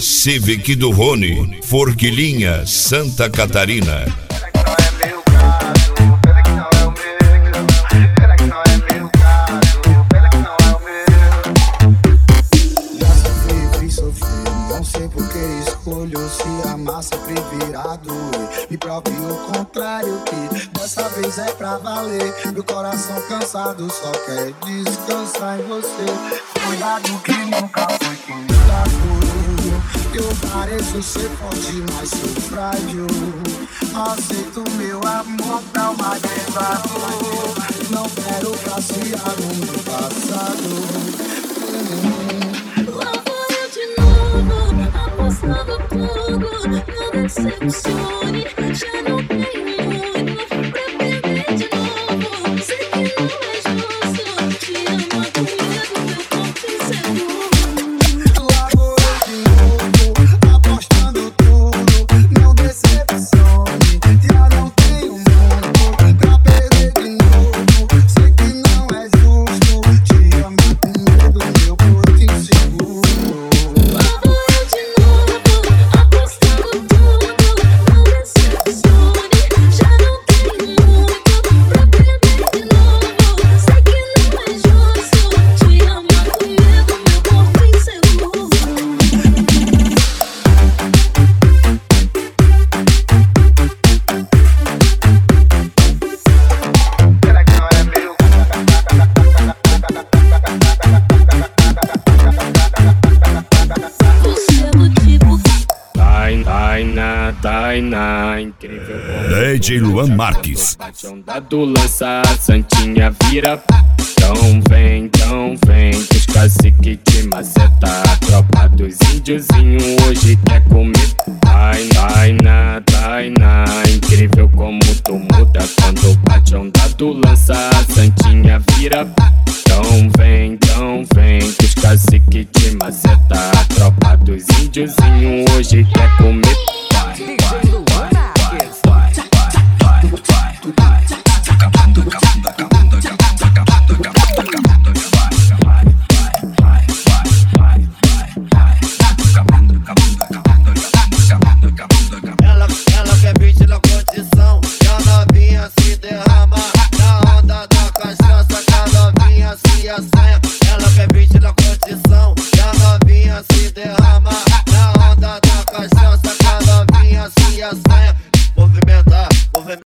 Civic do Rony, Forquilinha, Santa Catarina. Não sei por que escolho se amar sempre virado. Me prove o contrário, que dessa vez é pra valer. Meu coração cansado só quer descansar em você. Cuidado que nunca foi cuidado. Eu pareço ser forte, mas sou frágil. Aceito meu amor pra uma desafio. Não quero passear no meu passado. Apostando tudo, não decepcione. Já não tenho muito pra perder de novo. Sei que não é justo, te amo com medo, meu corpo inseguro. Lá vou eu de novo, apostando tudo, não decepcione. Já não tenho muito pra perder de novo. Sei que não é justo, te amo com medo, meu corpo inseguro. Tainá, incrível como DJ Luan Marques. Paixão lança, a santinha vira. Então vem, que os cacique te maceta. A tropa dos índiozinhos hoje quer comer. Tainá, incrível como tu muda. Quando o paixão lança, a santinha vira. Então vem, que os cacique te maceta. A tropa dos índiozinhos hoje quer comer. Vai.